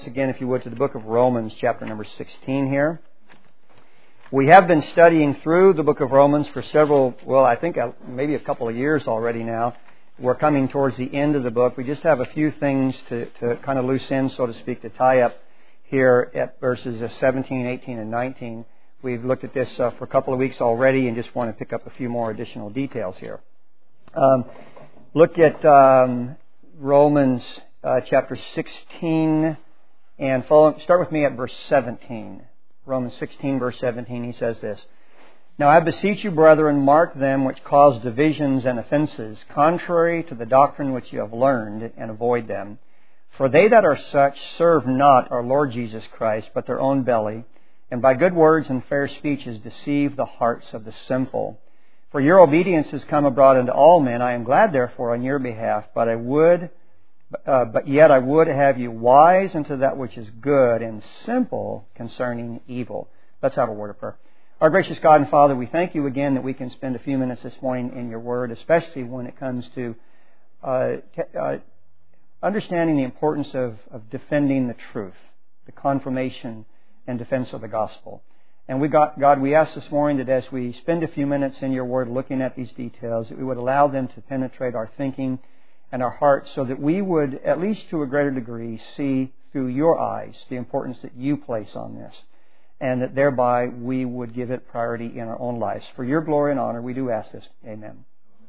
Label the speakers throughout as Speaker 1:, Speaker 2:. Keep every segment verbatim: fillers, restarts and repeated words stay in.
Speaker 1: once again, if you would, to the book of Romans, chapter number sixteen here. We have been studying through the book of Romans for several, well, I think maybe a couple of years already now. We're coming towards the end of the book. We just have a few things to, to kind of loose in, so to speak, to tie up here at verses seventeen, eighteen, and nineteen. We've looked at this uh, for a couple of weeks already and just want to pick up a few more additional details here. Um, look at um, Romans uh, chapter sixteen and follow, start with me at verse seventeen. Romans sixteen, verse seventeen, he says this. Now I beseech you, brethren, mark them which cause divisions and offenses, contrary to the doctrine which you have learned, and avoid them. For they that are such serve not our Lord Jesus Christ, but their own belly, and by good words and fair speeches deceive the hearts of the simple. For your obedience has come abroad unto all men. I am glad therefore on your behalf, but I would, uh, but yet I would have you wise unto that which is good, and simple concerning evil. Let's have a word of prayer. Our gracious God and Father, we thank you again that we can spend a few minutes this morning in your word, especially when it comes to uh, t- uh, understanding the importance of, of defending the truth, the confirmation and defense of the gospel. And we got, God, we ask this morning that as we spend a few minutes in your word looking at these details, that we would allow them to penetrate our thinking and our hearts so that we would, at least to a greater degree, see through your eyes the importance that you place on this, and that thereby we would give it priority in our own lives. For your glory and honor, we do ask this. Amen.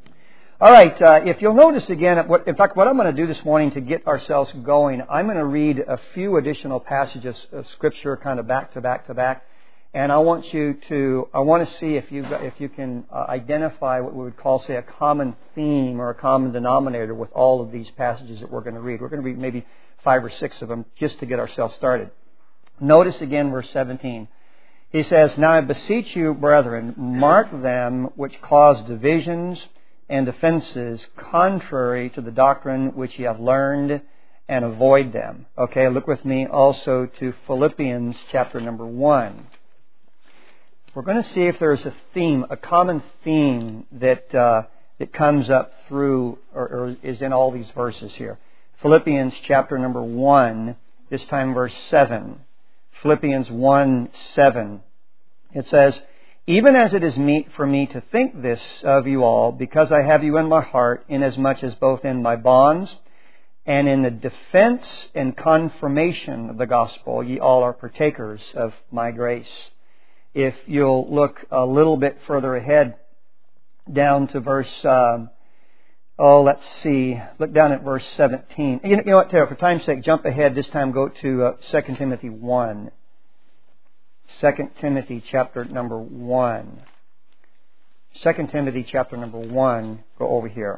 Speaker 1: All right, uh, if you'll notice again, what, in fact, what I'm going to do this morning to get ourselves going, I'm going to read a few additional passages of Scripture kind of back to back to back, and I want you to, I want to see if you if you can uh, identify what we would call, say, a common theme or a common denominator with all of these passages that we're going to read. We're going to read maybe five or six of them just to get ourselves started. Notice again verse seventeen. He says, Now I beseech you, brethren, mark them which cause divisions and offenses contrary to the doctrine which ye have learned, and avoid them. Okay, look with me also to Philippians chapter number one. We're going to see if there's a theme, a common theme that uh, that comes up through or, or is in all these verses here. Philippians chapter number one, this time verse seven. Philippians one, seven. It says, Even as it is meet for me to think this of you all, because I have you in my heart, inasmuch as both in my bonds and in the defense and confirmation of the gospel, ye all are partakers of my grace. If you'll look a little bit further ahead, down to verse, um, oh, let's see, look down at verse seventeen. You know, you know what, Tara, for time's sake, jump ahead. This time go to uh, Second Timothy one. Second Timothy chapter number one. Second Timothy chapter number one. Go over here.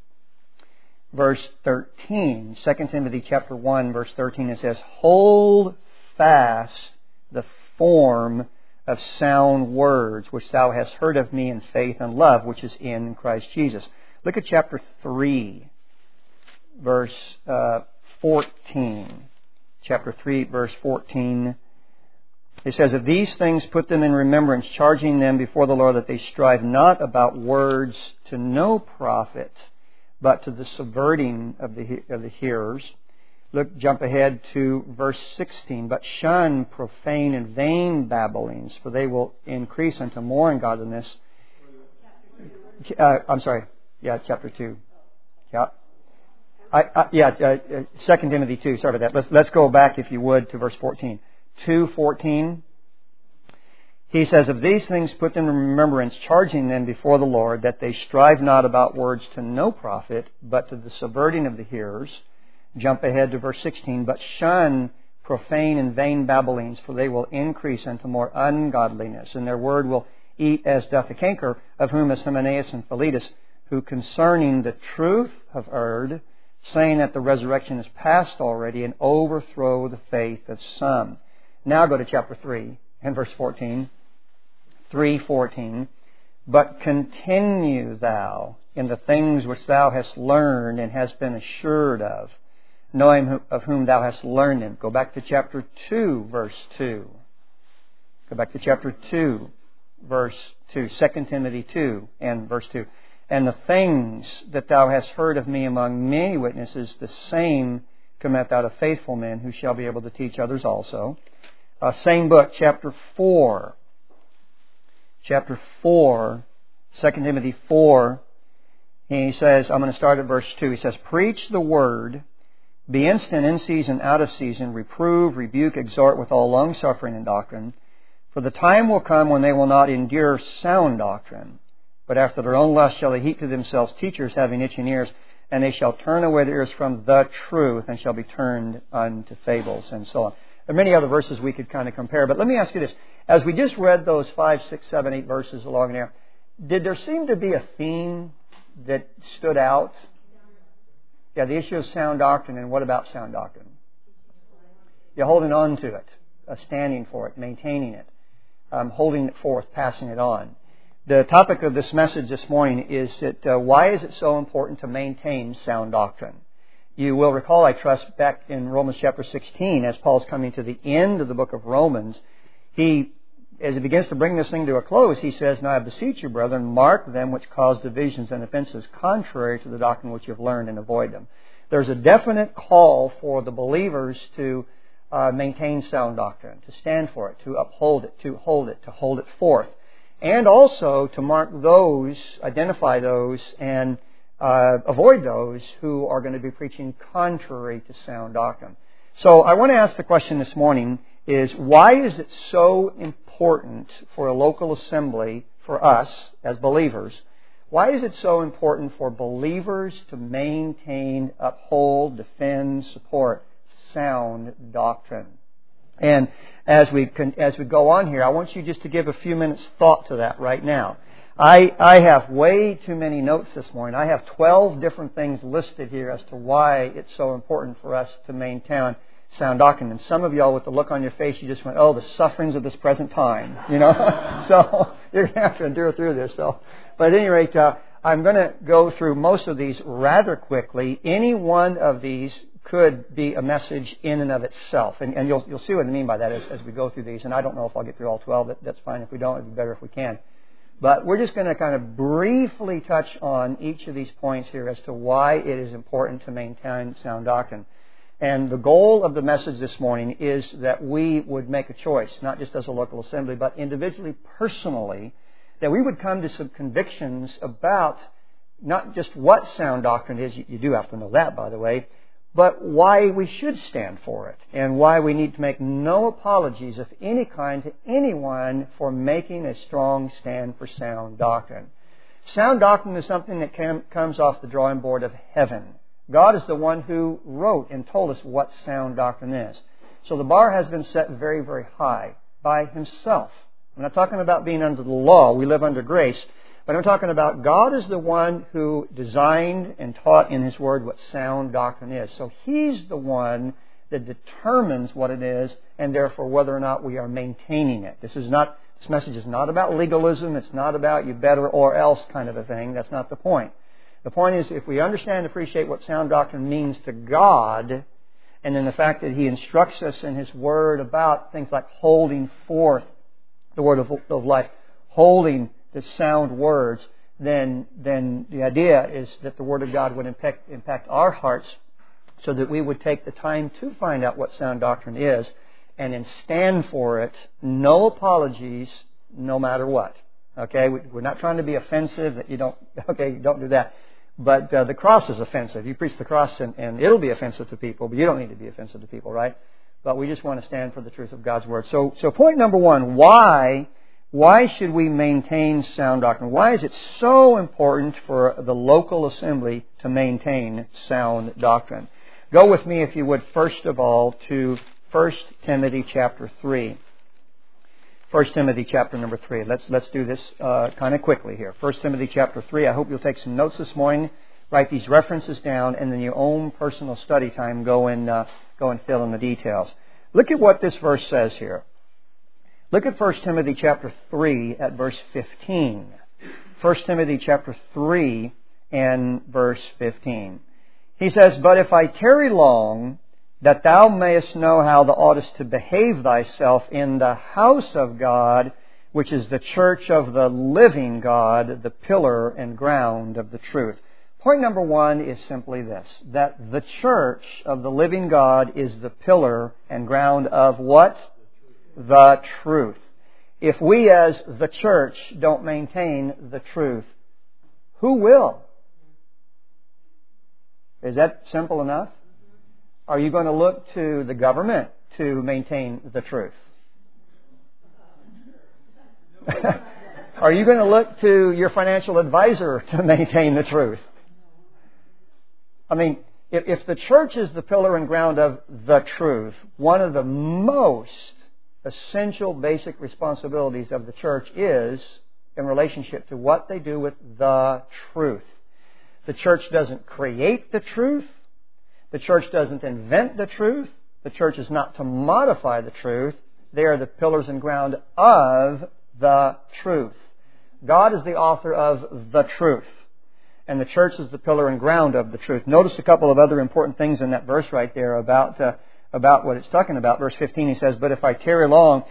Speaker 1: Verse thirteen. Second Timothy chapter one, verse thirteen. It says, Hold fast the form of sound words which thou hast heard of me in faith and love which is in Christ Jesus. Look at chapter three, verse uh, fourteen. Chapter three, verse fourteen. It says, Of these things put them in remembrance, charging them before the Lord that they strive not about words to no profit, but to the subverting of the of the hearers. Look, jump ahead to verse sixteen. But shun profane and vain babblings, for they will increase unto more ungodliness. Uh, I'm sorry. Yeah, chapter two. Yeah. I, I, yeah, uh, Second Timothy two. Sorry about that. Let's let's go back, if you would, to verse fourteen. two fourteen. He says, Of these things put them in remembrance, charging them before the Lord that they strive not about words to no profit, but to the subverting of the hearers. Jump ahead to verse sixteen. But shun profane and vain babblings, for they will increase unto more ungodliness, and their word will eat as doth the canker, of whom is Hymenaeus and Philetus, who concerning the truth have erred, saying that the resurrection is past already, and overthrow the faith of some. Now go to chapter three and verse fourteen. three fourteen. But continue thou in the things which thou hast learned and hast been assured of, knowing of whom thou hast learned them. Go back to chapter two, verse two. Go back to chapter two, verse two. Second Timothy two and verse two. And the things that thou hast heard of me among many witnesses, the same commit thou to faithful men who shall be able to teach others also. Uh, same book, chapter four. Chapter four, Second Timothy four. He says, I'm going to start at verse two. He says, preach the word, be instant in season, out of season, reprove, rebuke, exhort with all longsuffering and doctrine. For the time will come when they will not endure sound doctrine, but after their own lust shall they heap to themselves teachers having itching ears, and they shall turn away their ears from the truth, and shall be turned unto fables, and so on. There are many other verses we could kind of compare, but let me ask you this. As we just read those five, six, seven, eight verses along there, did there seem to be a theme that stood out? Yeah, the issue of sound doctrine, and what about sound doctrine? You're holding on to it, uh, standing for it, maintaining it, um, holding it forth, passing it on. The topic of this message this morning is that uh, why is it so important to maintain sound doctrine? You will recall, I trust, back in Romans chapter sixteen, as Paul's coming to the end of the book of Romans, he, as he begins to bring this thing to a close, he says, Now I beseech you, brethren, mark them which cause divisions and offenses contrary to the doctrine which you have learned, and avoid them. There's a definite call for the believers to uh, maintain sound doctrine, to stand for it, to uphold it, to hold it, to hold it forth. And also to mark those, identify those, and uh, avoid those who are going to be preaching contrary to sound doctrine. So I want to ask the question this morning is, why is it so important for a local assembly, for us as believers, why is it so important for believers to maintain, uphold, defend, support sound doctrine? And as we can, as we go on here, I want you just to give a few minutes thought to that right now. I, I have way too many notes this morning. I have twelve different things listed here as to why it's so important for us to maintain sound doctrine. And some of y'all, with the look on your face, you just went, oh, the sufferings of this present time. You know? So you're going to have to endure through this. So, but at any rate, uh, I'm going to go through most of these rather quickly. Any one of these could be a message in and of itself. And, and you'll, you'll see what I mean by that as, as we go through these. And I don't know if I'll get through all twelve. That, that's fine. If we don't, it'd be better if we can. But we're just going to kind of briefly touch on each of these points here as to why it is important to maintain sound doctrine. And the goal of the message this morning is that we would make a choice, not just as a local assembly, but individually, personally, that we would come to some convictions about not just what sound doctrine is, you do have to know that, by the way, but why we should stand for it, and why we need to make no apologies of any kind to anyone for making a strong stand for sound doctrine. Sound doctrine is something that cam- comes off the drawing board of heaven. God is the one who wrote and told us what sound doctrine is. So the bar has been set very, very high by Himself. I'm not talking about being under the law. We live under grace. But I'm talking about God is the one who designed and taught in His Word what sound doctrine is. So He's the one that determines what it is, and therefore whether or not we are maintaining it. This is not. This message is not about legalism. It's not about you better or else kind of a thing. That's not the point. The point is, if we understand and appreciate what sound doctrine means to God, and then the fact that He instructs us in His Word about things like holding forth the Word of, of life, holding the sound words, then then the idea is that the Word of God would impact, impact our hearts so that we would take the time to find out what sound doctrine is and then stand for it, no apologies, no matter what. Okay, we're not trying to be offensive, that you don't, okay, don't do that. But uh, the cross is offensive. You preach the cross and, and it'll be offensive to people, but you don't need to be offensive to people, right? But we just want to stand for the truth of God's Word. So, so point number one, why... Why should we maintain sound doctrine? Why is it so important for the local assembly to maintain sound doctrine? Go with me, if you would, first of all, to First Timothy chapter three. First Timothy chapter number three. Let's let's do this uh, kind of quickly here. First Timothy chapter three. I hope you'll take some notes this morning. Write these references down, and then your own personal study time, go and uh, go and fill in the details. Look at what this verse says here. Look at First Timothy chapter three at verse fifteen. First Timothy chapter three and verse fifteen. He says, But if I tarry long, that thou mayest know how thou oughtest to behave thyself in the house of God, which is the church of the living God, the pillar and ground of the truth. Point number one is simply this, that the church of the living God is the pillar and ground of what? The truth. If we as the church don't maintain the truth, who will? Is that simple enough? Are you going to look to the government to maintain the truth? Are you going to look to your financial advisor to maintain the truth? I mean, if, if the church is the pillar and ground of the truth, one of the most essential basic responsibilities of the church is in relationship to what they do with the truth. The church doesn't create the truth. The church doesn't invent the truth. The church is not to modify the truth. They are the pillars and ground of the truth. God is the author of the truth. And the church is the pillar and ground of the truth. Notice a couple of other important things in that verse right there about uh, about what it's talking about. Verse fifteen, he says, "But if I tarry long,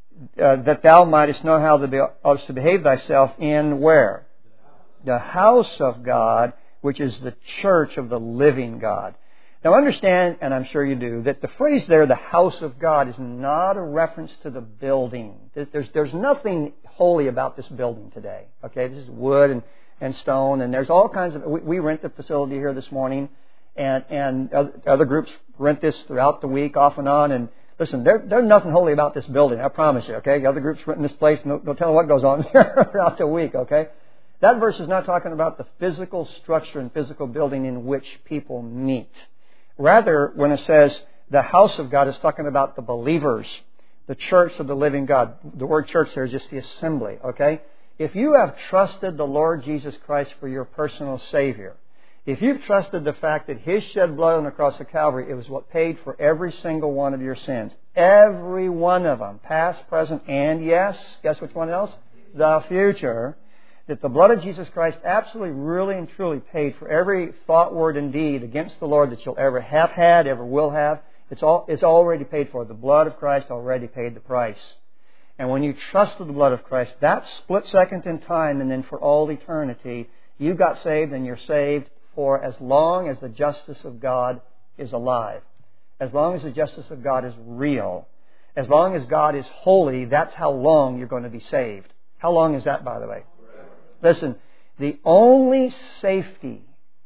Speaker 1: uh, that thou mightest know how thou oughtest to behave thyself in" where? The house of God, which is the church of the living God. Now understand, and I'm sure you do, that the phrase there, the house of God, is not a reference to the building. There's, there's nothing holy about this building today. Okay, this is wood and, and stone, and there's all kinds of... We, we rent the facility here this morning, and, and other groups rent this throughout the week, off and on, and listen, there, there's nothing holy about this building, I promise you, okay? Other groups rent this place, no, no telling what goes on there throughout the week, okay? That verse is not talking about the physical structure and physical building in which people meet. Rather, when it says the house of God, it's talking about the believers, the church of the living God. The word church there is just the assembly, okay? If you have trusted the Lord Jesus Christ for your personal Savior, if you've trusted the fact that His shed blood on the cross of Calvary, it was what paid for every single one of your sins. Every one of them, past, present, and yes, guess which one else? The future. That the blood of Jesus Christ absolutely, really, and truly paid for every thought, word, and deed against the Lord that you'll ever have had, ever will have. It's all, it's already paid for. The blood of Christ already paid the price. And when you trusted the blood of Christ, that split second in time and then for all eternity, you got saved, and you're saved for as long as the justice of God is alive. As long as the justice of God is real. As long as God is holy, that's how long you're going to be saved. How long is that, by the way? Listen, the only safety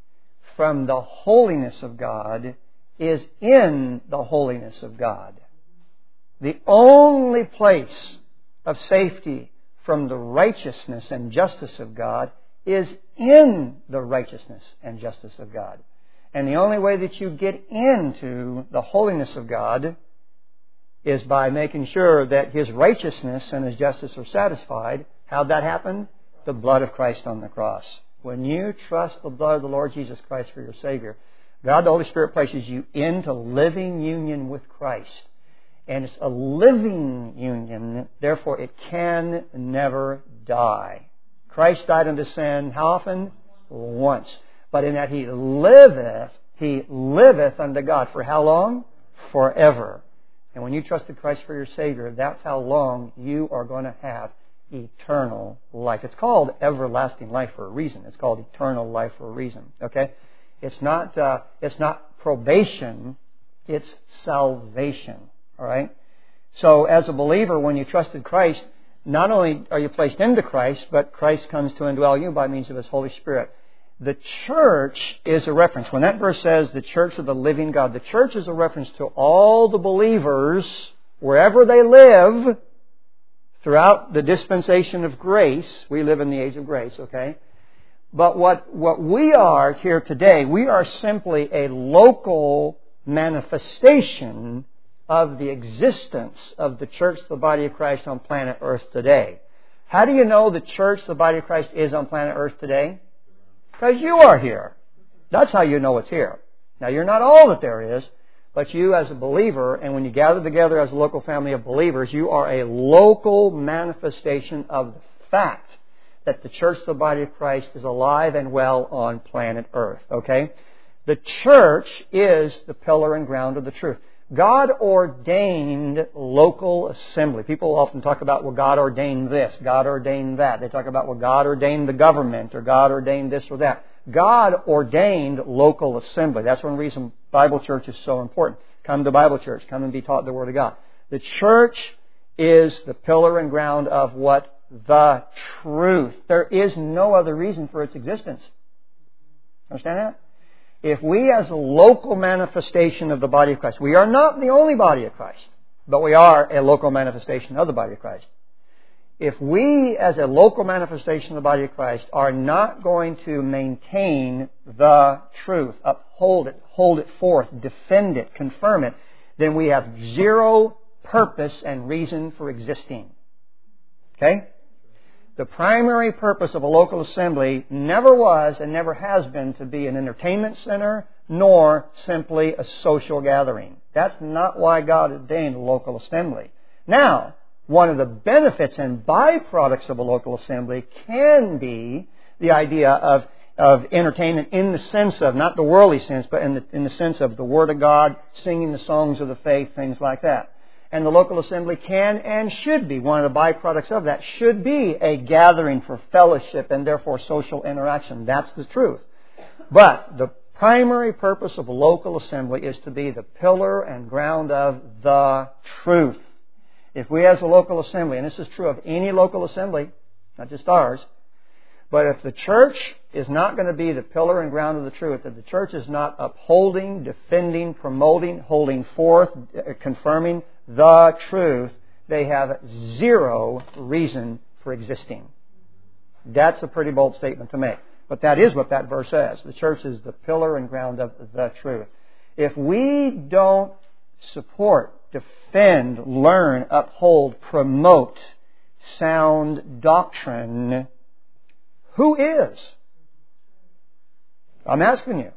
Speaker 1: from the holiness of God is in the holiness of God. The only place of safety from the righteousness and justice of God is in the righteousness and justice of God. And the only way that you get into the holiness of God is by making sure that His righteousness and His justice are satisfied. How'd that happen? The blood of Christ on the cross. When you trust the blood of the Lord Jesus Christ for your Savior, God the Holy Spirit places you into living union with Christ. And it's a living union, therefore it can never die. Christ died unto sin, how often? Once. But in that He liveth, He liveth unto God. For how long? Forever. And when you trusted Christ for your Savior, that's how long you are going to have eternal life. It's called everlasting life for a reason. It's called eternal life for a reason. Okay? It's not, uh, it's not probation. It's salvation. All right? So as a believer, when you trusted Christ, not only are you placed into Christ, but Christ comes to indwell you by means of His Holy Spirit. The church is a reference. When that verse says the church of the living God, the church is a reference to all the believers, wherever they live, throughout the dispensation of grace. We live in the age of grace, okay? But what, what we are here today, we are simply a local manifestation of the existence of the church, the body of Christ on planet Earth today. How do you know the church, the body of Christ, is on planet Earth today? Because you are here. That's how you know it's here. Now, you're not all that there is, but you as a believer, and when you gather together as a local family of believers, you are a local manifestation of the fact that the church, the body of Christ, is alive and well on planet Earth. Okay? The church is the pillar and ground of the truth. God ordained local assembly. People often talk about, well, God ordained this, God ordained that. They talk about, well, God ordained the government, or God ordained this or that. God ordained local assembly. That's one reason Bible church is so important. Come to Bible church. Come and be taught the Word of God. The church is the pillar and ground of what? The truth. There is no other reason for its existence. Understand that? If we as a local manifestation of the body of Christ, we are not the only body of Christ, but we are a local manifestation of the body of Christ. If we as a local manifestation of the body of Christ are not going to maintain the truth, uphold it, hold it forth, defend it, confirm it, then we have zero purpose and reason for existing. Okay? The primary purpose of a local assembly never was and never has been to be an entertainment center, nor simply a social gathering. That's not why God ordained a local assembly. Now, one of the benefits and byproducts of a local assembly can be the idea of, of entertainment in the sense of, not the worldly sense, but in the, in the sense of the Word of God, singing the songs of the faith, things like that. And the local assembly can and should be, one of the byproducts of that, should be a gathering for fellowship and therefore social interaction. That's the truth. But the primary purpose of a local assembly is to be the pillar and ground of the truth. If we as a local assembly, and this is true of any local assembly, not just ours, but if the church is not going to be the pillar and ground of the truth, if the church is not upholding, defending, promoting, holding forth, confirming the truth, they have zero reason for existing. That's a pretty bold statement to make. But that is what that verse says. The church is the pillar and ground of the truth. If we don't support, defend, learn, uphold, promote sound doctrine, who is? I'm asking you.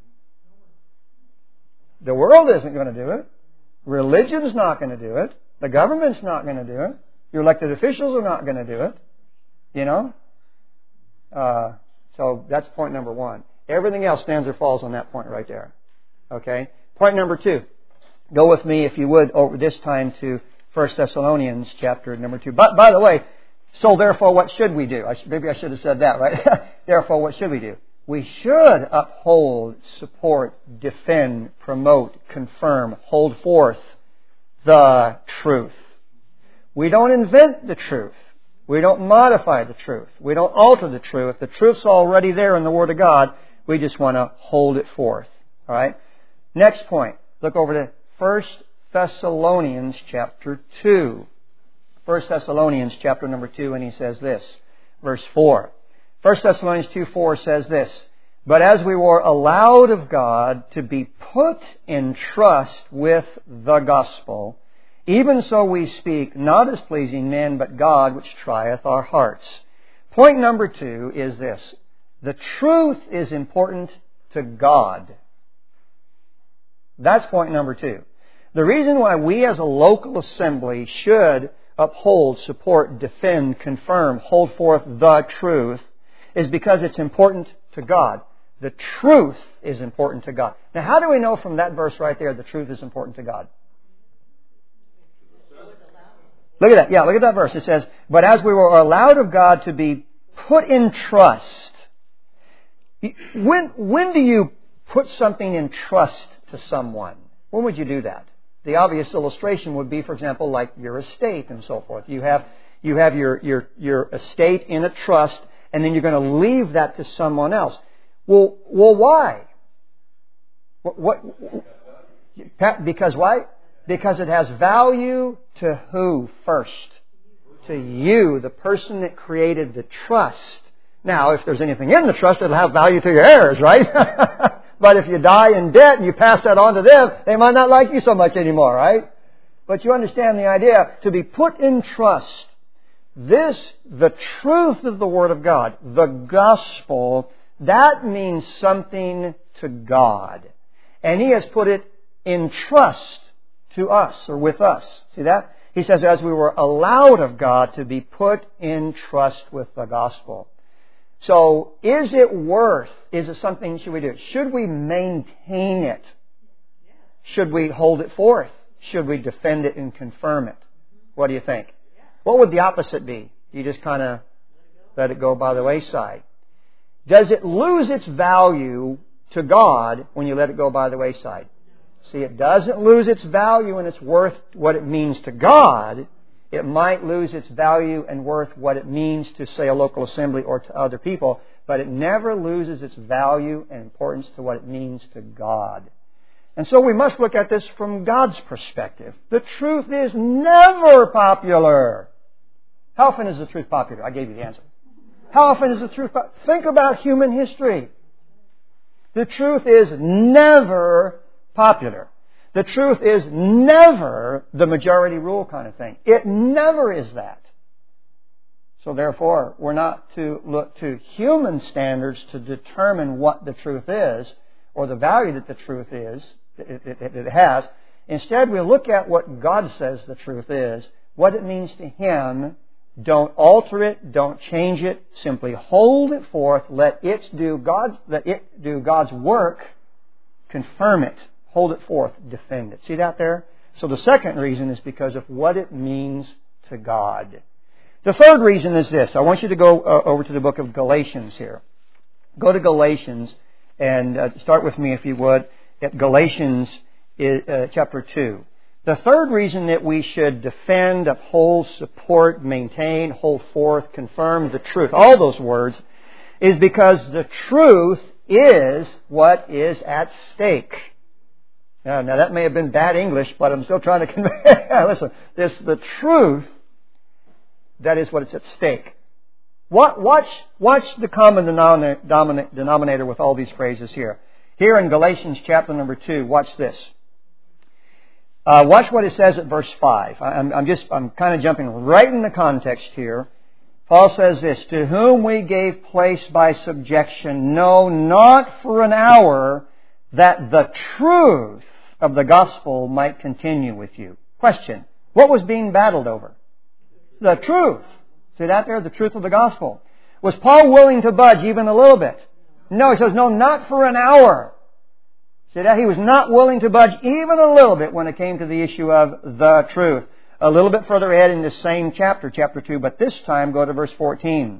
Speaker 1: The world isn't going to do it. Religion's not going to do it. The government's not going to do it. Your elected officials are not going to do it. You know? Uh, so that's point number one. Everything else stands or falls on that point right there. Okay? Point number two. Go with me, if you would, over this time to First Thessalonians chapter number two. But, by the way, so therefore what should we do? I should, maybe I should have said that, right? Therefore what should we do? We should uphold, support, defend, promote, confirm, hold forth the truth. We don't invent the truth. We don't modify the truth. We don't alter the truth. The truth's already there in the Word of God. We just want to hold it forth. All right? Next point. Look over to First Thessalonians chapter two. First Thessalonians chapter number two, and he says this, verse four. First Thessalonians two four says this, "But as we were allowed of God to be put in trust with the gospel, even so we speak, not as pleasing men, but God which trieth our hearts." Point number two is this. The truth is important to God. That's point number two. The reason why we as a local assembly should uphold, support, defend, confirm, hold forth the truth is because it's important to God. The truth is important to God. Now, how do we know from that verse right there the truth is important to God? Look at that. Yeah, look at that verse. It says, "But as we were allowed of God to be put in trust." When, when do you put something in trust to someone? When would you do that? The obvious illustration would be, for example, like your estate and so forth. You have, you have your, your, your estate in a trust, and then you're going to leave that to someone else. Well, well, why? What, what? Because why? Because it has value to who first? To you, the person that created the trust. Now, if there's anything in the trust, it'll have value to your heirs, right? But if you die in debt and you pass that on to them, they might not like you so much anymore, right? But you understand the idea. To be put in trust. This, the truth of the Word of God, the gospel, that means something to God. And He has put it in trust to us, or with us. See that? He says, as we were allowed of God to be put in trust with the gospel. So, is it worth, is it something should we do? Should we maintain it? Should we hold it forth? Should we defend it and confirm it? What do you think? What would the opposite be? You just kind of let it go by the wayside. does it lose its value to God when you let it go by the wayside? See, it doesn't lose its value and its worth what it means to God. It might lose its value and worth what it means to, say, a local assembly or to other people, but it never loses its value and importance to what it means to God. And so we must look at this from God's perspective. The truth is never popular. How often is the truth popular? I gave you the answer. How often is the truth popular? Think about human history. The truth is never popular. The truth is never the majority rule kind of thing. It never is that. So therefore, we're not to look to human standards to determine what the truth is or the value that the truth is, it, it, it has. Instead, we look at what God says the truth is, what it means to Him. Don't alter it, don't change it. Simply hold it forth. Let it do God, let it do God's work. Confirm it. Hold it forth. Defend it. See that there? So the second reason is because of what it means to God. The third reason is this. I want you to go uh, over to the book of Galatians here. Go to Galatians and uh, start with me, if you would, at Galatians uh, chapter two. The third reason that we should defend, uphold, support, maintain, hold forth, confirm the truth, all those words, is because the truth is what is at stake. Now, now that may have been bad English, but I'm still trying to convey. Listen, it's the truth that is what is at stake. What, watch, watch the common denominator with all these phrases here. Here in Galatians chapter number two, watch this. Uh, watch what it says at verse five. I'm, I'm just, I'm kind of jumping right in the context here. Paul says this, to whom we gave place by subjection, no, not for an hour, that the truth of the gospel might continue with you. Question, what was being battled over? The truth. See that there? The truth of the gospel. Was Paul willing to budge even a little bit? No, he says, no, not for an hour. See that? He was not willing to budge even a little bit when it came to the issue of the truth. A little bit further ahead in this same chapter, chapter two, but this time go to verse fourteen.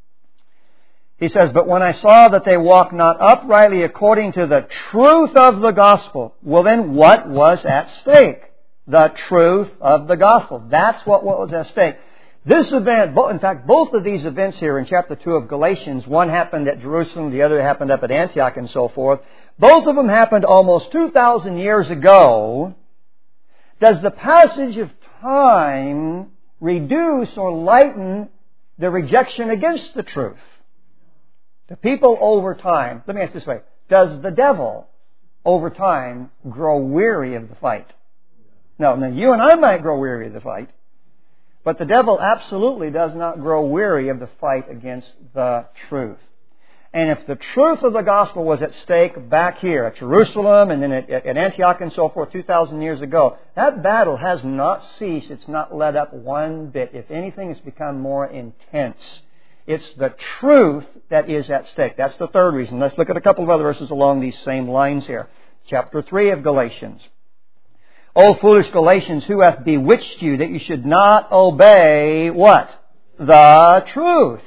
Speaker 1: He says, but when I saw that they walk not uprightly according to the truth of the gospel, well then what was at stake? The truth of the gospel. That's what was at stake. This event, in fact, both of these events here in chapter two of Galatians, one happened at Jerusalem, the other happened up at Antioch and so forth. Both of them happened almost two thousand years ago. Does the passage of time reduce or lighten the rejection against the truth? The people over time, let me ask this way, does the devil over time grow weary of the fight? No, now you and I might grow weary of the fight, but the devil absolutely does not grow weary of the fight against the truth. And if the truth of the gospel was at stake back here at Jerusalem and then at, at Antioch and so forth two thousand years ago, that battle has not ceased. It's not let up one bit. If anything, it's become more intense. It's the truth that is at stake. That's the third reason. Let's look at a couple of other verses along these same lines here. Chapter three of Galatians. O foolish Galatians, who hath bewitched you that you should not obey what? The truth.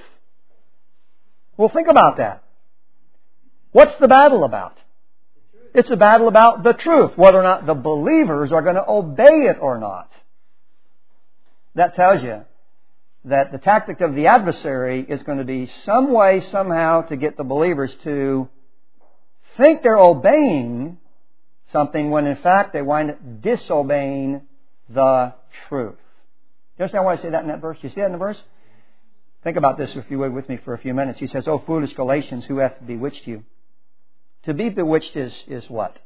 Speaker 1: Well, think about that. What's the battle about? It's a battle about the truth, whether or not the believers are going to obey it or not. That tells you that the tactic of the adversary is going to be some way, somehow, to get the believers to think they're obeying something when in fact they wind up disobeying the truth. You understand why I say that in that verse? You see that in the verse? Think about this, if you would, with me for a few minutes. He says, O foolish Galatians, who hath bewitched you? To be bewitched is, is what?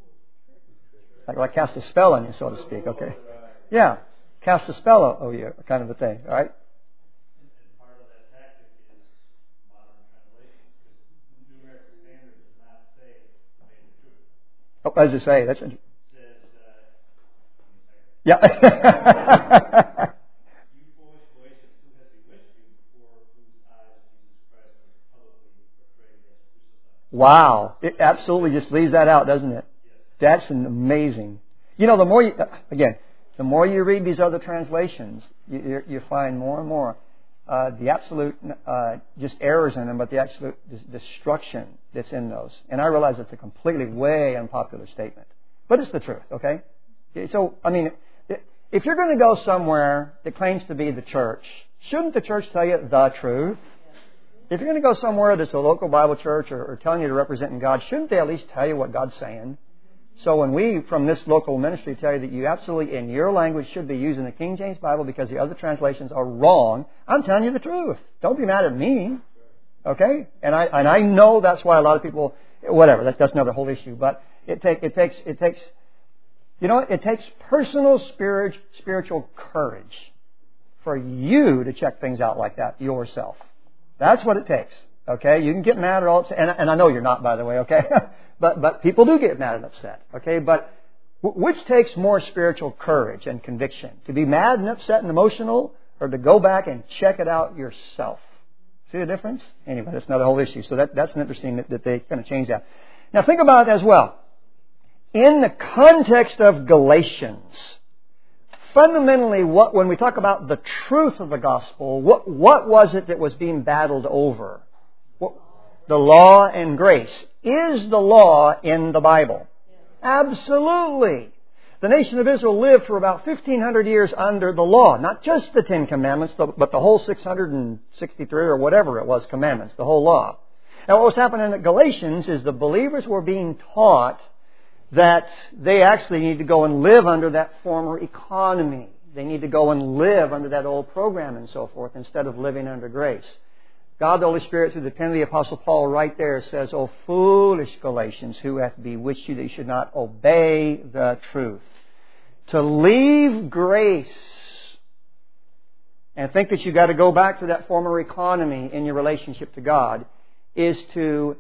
Speaker 1: Like, like cast a spell on you, so to speak, okay? Yeah, cast a spell on you, kind of a thing, all right? Oh, as I say, that's... Yeah. Wow. It absolutely just leaves that out, doesn't it? That's amazing. You know, the more you, again, the more you read these other translations, you, you find more and more. uh, the absolute, uh, just errors in them, but the absolute destruction that's in those. And I realize it's a completely way unpopular statement. But it's the truth, okay? So, I mean, if you're going to go somewhere that claims to be the church, shouldn't the church tell you the truth? If you're going to go somewhere that's a local Bible church or, or telling you to represent God, shouldn't they at least tell you what God's saying? So when we, from this local ministry, tell you that you absolutely, in your language, should be using the King James Bible because the other translations are wrong, I'm telling you the truth. Don't be mad at me. Okay? And I and I know that's why a lot of people, whatever, that, that's another whole issue. But it, take, it takes, it takes, you know, it takes personal spirit, spiritual courage for you to check things out like that yourself. That's what it takes. Okay? You can get mad at all, and, and I know you're not, by the way, okay? But but people do get mad and upset, okay? But which takes more spiritual courage and conviction? To be mad and upset and emotional, or to go back and check it out yourself? See the difference? Anyway, that's another whole issue. So that, that's an interesting that, that they kind of change that. Now think about it as well. In the context of Galatians, fundamentally, what when we talk about the truth of the gospel, what what was it that was being battled over? What, the law and grace. Is the law in the Bible? Absolutely. The nation of Israel lived for about fifteen hundred years under the law. Not just the Ten Commandments, but the whole six hundred sixty-three or whatever it was commandments, the whole law. Now what was happening at Galatians is the believers were being taught that they actually need to go and live under that former economy. They need to go and live under that old program and so forth instead of living under grace. God the Holy Spirit, through the pen of the Apostle Paul right there, says, O foolish Galatians, who hath bewitched you that you should not obey the truth. To leave grace and think that you've got to go back to that former economy in your relationship to God is to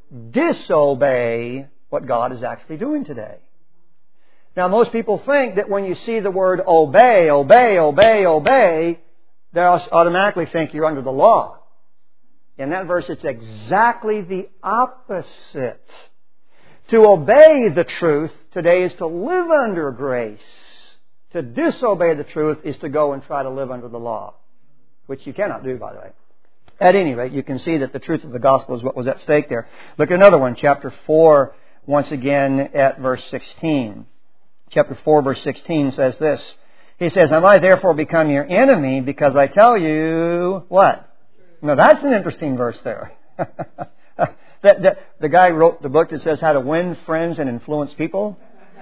Speaker 1: disobey what God is actually doing today. Now, most people think that when you see the word obey, obey, obey, obey, they automatically think you're under the law. In that verse, it's exactly the opposite. To obey the truth today is to live under grace. To disobey the truth is to go and try to live under the law, which you cannot do, by the way. At any rate, you can see that the truth of the gospel is what was at stake there. Look at another one, chapter four, once again at verse sixteen. Chapter four, verse sixteen says this. He says, Am I therefore become your enemy because I tell you what? Now that's an interesting verse there. that, that, the guy wrote the book that says how to win friends and influence people.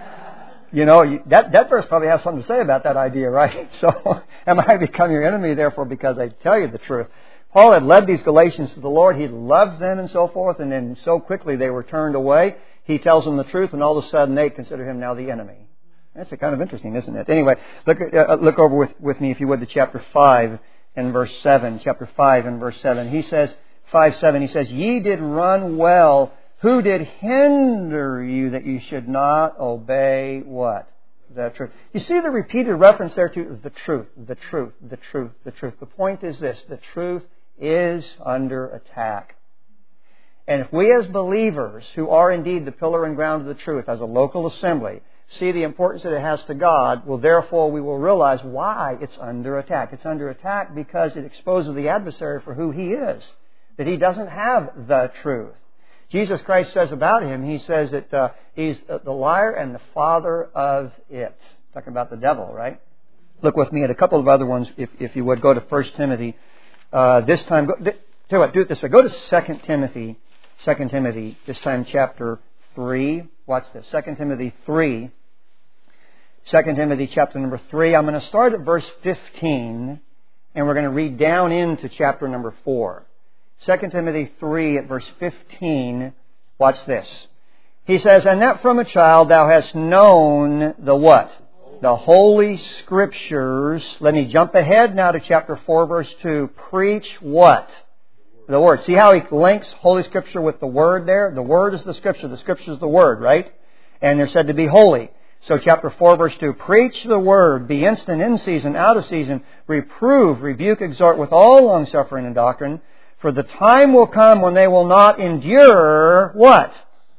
Speaker 1: You know, you, that, that verse probably has something to say about that idea, right? So, am I become your enemy therefore because I tell you the truth? Paul had led these Galatians to the Lord. He loved them and so forth, and then so quickly they were turned away. He tells them the truth, and all of a sudden they consider him now the enemy. That's kind of interesting, isn't it? Anyway, look uh, look over with, with me, if you would, to chapter five and verse seven. Chapter five and verse seven. He says, five seven, he says, Ye did run well. Who did hinder you that you should not obey what? The truth. You see the repeated reference there to the truth, the truth, the truth, the truth. The point is this, the truth is under attack. And if we as believers, who are indeed the pillar and ground of the truth as a local assembly, see the importance that it has to God, well, therefore we will realize why it's under attack. It's under attack because it exposes the adversary for who he is, that he doesn't have the truth. Jesus Christ says about him, he says that uh, he's the liar and the father of it. Talking about the devil, right? Look with me at a couple of other ones, if, if you would. Go to First Timothy. Uh, this time, go, th- tell you what, do it this way. Go to Second Timothy, Second Timothy, this time chapter three. Watch this, Second Timothy three. Second Timothy chapter number three. I'm going to start at verse fifteen, and we're going to read down into chapter number four. Second Timothy three at verse fifteen. Watch this. He says, And that from a child thou hast known the what? The Holy Scriptures. Let me jump ahead now to chapter four, verse two. Preach what? The Word. See how he links Holy Scripture with the Word there? The Word is the Scripture. The Scripture is the Word, right? And they're said to be holy. So chapter four, verse two. Preach the Word. Be instant in season, out of season. Reprove, rebuke, exhort with all longsuffering and doctrine. For the time will come when they will not endure what?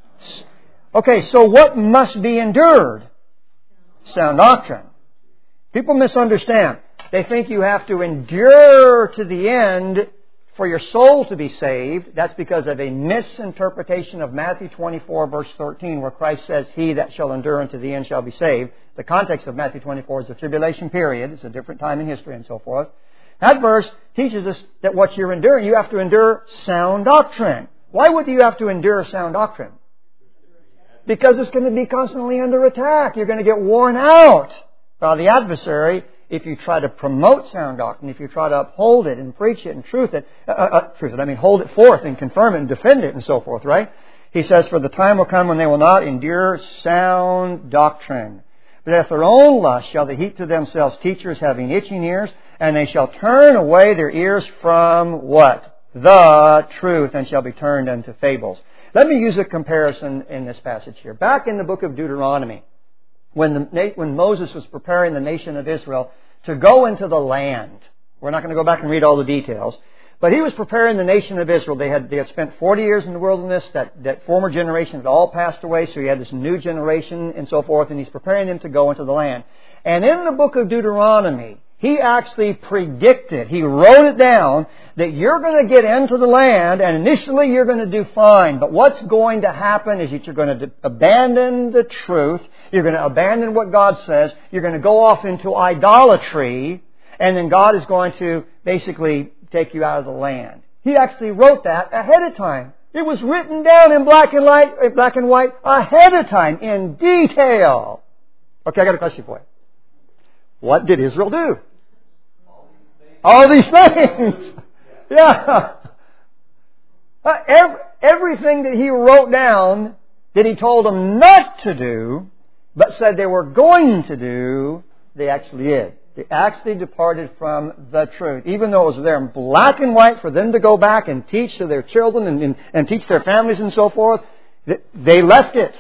Speaker 1: Okay, so what must be endured? Sound doctrine. People misunderstand. They think you have to endure to the end for your soul to be saved. That's because of a misinterpretation of Matthew twenty-four, verse thirteen, where Christ says, He that shall endure unto the end shall be saved. The context of Matthew twenty-four is the tribulation period. It's a different time in history and so forth. That verse teaches us that what you're enduring, you have to endure sound doctrine. Why would you have to endure sound doctrine? Because it's going to be constantly under attack. You're going to get worn out by the adversary if you try to promote sound doctrine, if you try to uphold it and preach it and truth it, uh, uh, truth it, I mean hold it forth and confirm it and defend it and so forth, right? He says, for the time will come when they will not endure sound doctrine. But after their own lust shall they heap to themselves teachers having itching ears, and they shall turn away their ears from what? The truth, and shall be turned unto fables. Let me use a comparison in this passage here. Back in the book of Deuteronomy, when, the, when Moses was preparing the nation of Israel to go into the land, we're not going to go back and read all the details, but he was preparing the nation of Israel. They had, they had spent forty years in the wilderness. That, that former generation had all passed away, so he had this new generation and so forth, and he's preparing them to go into the land. And in the book of Deuteronomy, he actually predicted, he wrote it down, that you're going to get into the land and initially you're going to do fine. But what's going to happen is that you're going to abandon the truth. You're going to abandon what God says. You're going to go off into idolatry. And then God is going to basically take you out of the land. He actually wrote that ahead of time. It was written down in black and white, black and white ahead of time in detail. Okay, I got a question for you. What did Israel do? All these things. Yeah. Uh, every, everything that he wrote down that he told them not to do, but said they were going to do, they actually did. They actually departed from the truth. Even though it was there in black and white for them to go back and teach to their children and, and, and teach their families and so forth, they left it.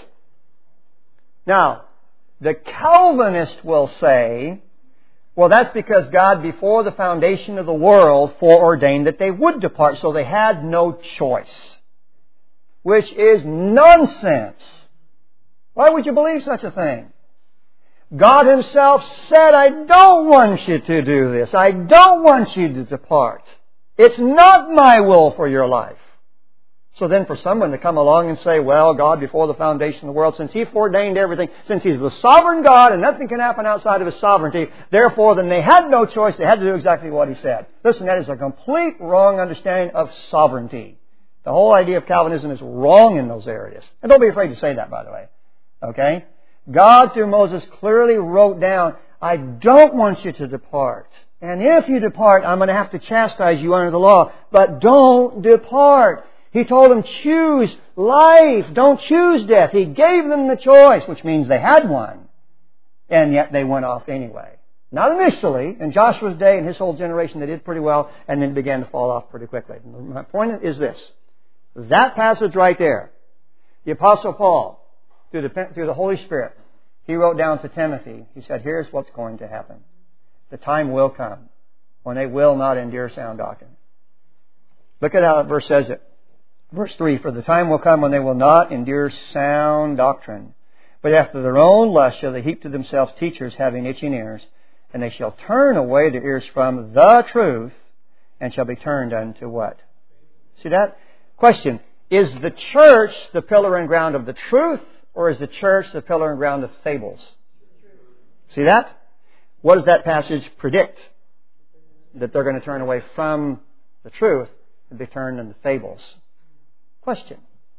Speaker 1: Now, the Calvinist will say, well, that's because God, before the foundation of the world, foreordained that they would depart, so they had no choice. Which is nonsense. Why would you believe such a thing? God Himself said, I don't want you to do this. I don't want you to depart. It's not my will for your life. So then for someone to come along and say, well, God, before the foundation of the world, since He foreordained everything, since He's the sovereign God and nothing can happen outside of His sovereignty, therefore then they had no choice. They had to do exactly what He said. Listen, that is a complete wrong understanding of sovereignty. The whole idea of Calvinism is wrong in those areas. And don't be afraid to say that, by the way. Okay? God, through Moses, clearly wrote down, I don't want you to depart. And if you depart, I'm going to have to chastise you under the law. But don't depart. He told them, choose life. Don't choose death. He gave them the choice, which means they had one. And yet they went off anyway. Not initially. In Joshua's day and his whole generation, they did pretty well, and then began to fall off pretty quickly. My point is this. That passage right there, the Apostle Paul, through the, through the Holy Spirit, he wrote down to Timothy, he said, here's what's going to happen. The time will come when they will not endure sound doctrine. Look at how that verse says it. Verse three, for the time will come when they will not endure sound doctrine, but after their own lust shall they heap to themselves teachers having itching ears, and they shall turn away their ears from the truth, and shall be turned unto what? See that? Question, is the church the pillar and ground of the truth, or is the church the pillar and ground of fables? See that? What does that passage predict? That they're going to turn away from the truth and be turned into fables. Question.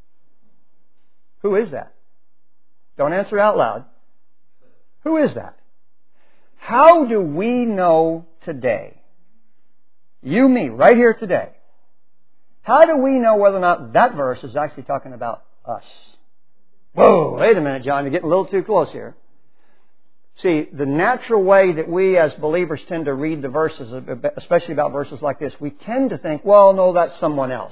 Speaker 1: Who is that? Don't answer out loud. Who is that? How do we know today, you, me, right here today, how do we know whether or not that verse is actually talking about us? Whoa, wait a minute, John, you're getting a little too close here. See, the natural way that we as believers tend to read the verses, especially about verses like this, we tend to think, well, no, that's someone else.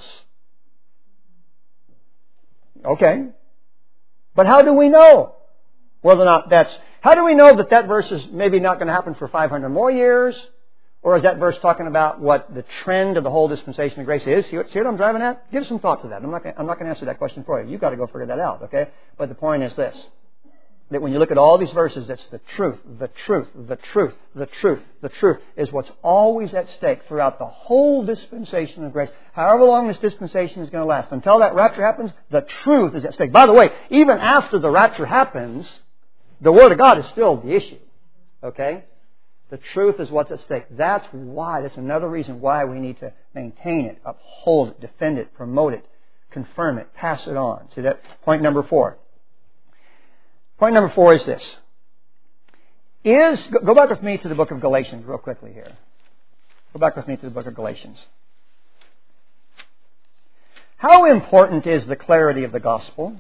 Speaker 1: Okay. But how do we know whether or not that's... How do we know that that verse is maybe not going to happen for five hundred more years? Or is that verse talking about what the trend of the whole dispensation of grace is? See what, see what I'm driving at? Give some thought to that. I'm not, gonna, I'm not going to answer that question for you. You've got to go figure that out, okay? But the point is this. that when you look at all these verses, it's the truth, the truth, the truth, the truth, the truth is what's always at stake throughout the whole dispensation of grace. However long this dispensation is going to last, until that rapture happens, the truth is at stake. By the way, even after the rapture happens, the Word of God is still the issue. Okay? The truth is what's at stake. That's why, that's another reason why we need to maintain it, uphold it, defend it, promote it, confirm it, pass it on. See that? Point number four. Point number four is this. Is, go back with me to the book of Galatians real quickly here. Go back with me to the book of Galatians. How important is the clarity of the gospel?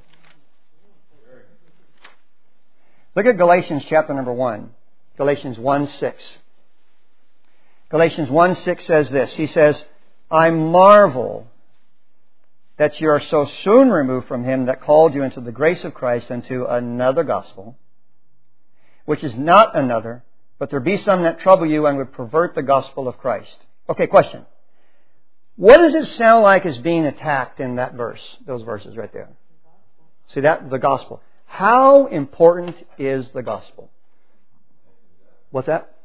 Speaker 1: Look at Galatians chapter number one. Galatians one six. Galatians one six says this. He says, I marvel that you are so soon removed from Him that called you into the grace of Christ into another gospel, which is not another, but there be some that trouble you and would pervert the gospel of Christ. Okay, question. What does it sound like is being attacked in that verse, those verses right there? See that? The gospel. How important is the gospel? What's that?